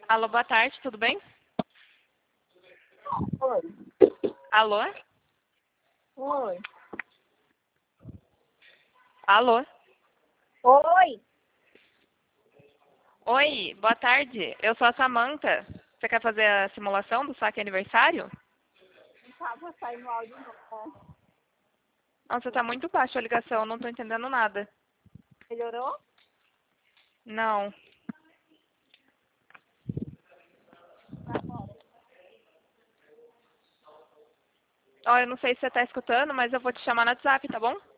Alô, boa tarde, tudo bem? Oi. Alô? Oi. Alô? Oi. Oi, boa tarde. Eu sou a Samantha. Você quer fazer a simulação do saque aniversário? Não tava saindo áudio não, né? Nossa, tá muito baixa a ligação, não tô entendendo nada. Melhorou? Não. Ó, eu não sei se você tá escutando, mas eu vou te chamar no WhatsApp, tá bom?